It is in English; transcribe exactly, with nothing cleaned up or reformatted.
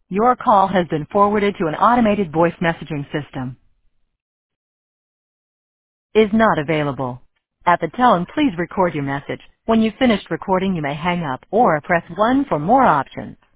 Your call has been forwarded to an automated voice messaging system. Is not available. At the tone, please record your message. When you've finished recording, you may hang up or press one for more options.